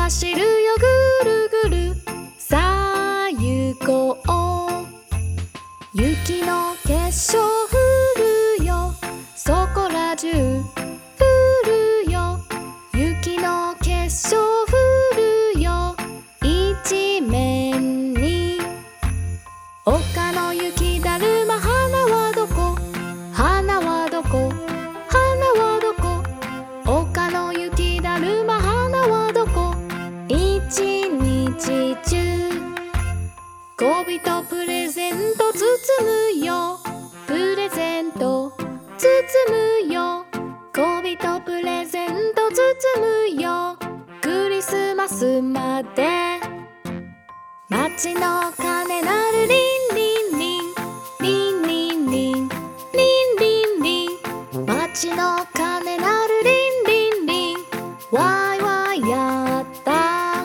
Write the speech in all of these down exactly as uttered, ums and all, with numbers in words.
走るよぐるぐる、さあ行こう。雪の結晶降るよ、そこら中降るよ。雪の結晶降るよ、一面に。丘の雪だるま、花はどこ、花はどこ、花はどこ。丘の雪だるま、花はどこ、一日中。小人プレゼント包むよ、プレゼント包むよ。小人プレゼント包むよ、クリスマスまで。街の鐘鳴るリンリンリン、リンリンリン、リンリンリン。街の鐘鳴るリンリンリン、ワイワイやった。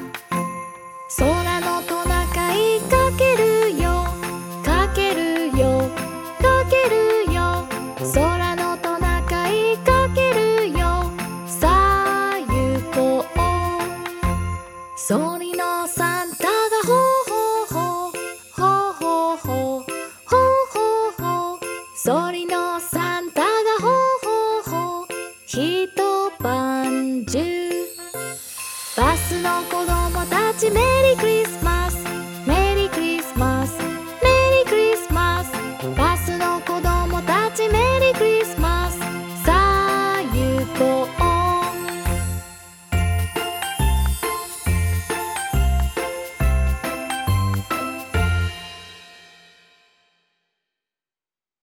空のトナカイかけるよ、かけるよ、かけるよ。空のトナカイかけるよ、さあ行こう。ソリのサンタがほうほうほう、ほうほうほう、ほうほうほう。ソリのサンタがほうほうほう、一晩中。バスの子供たちメリークリスマス。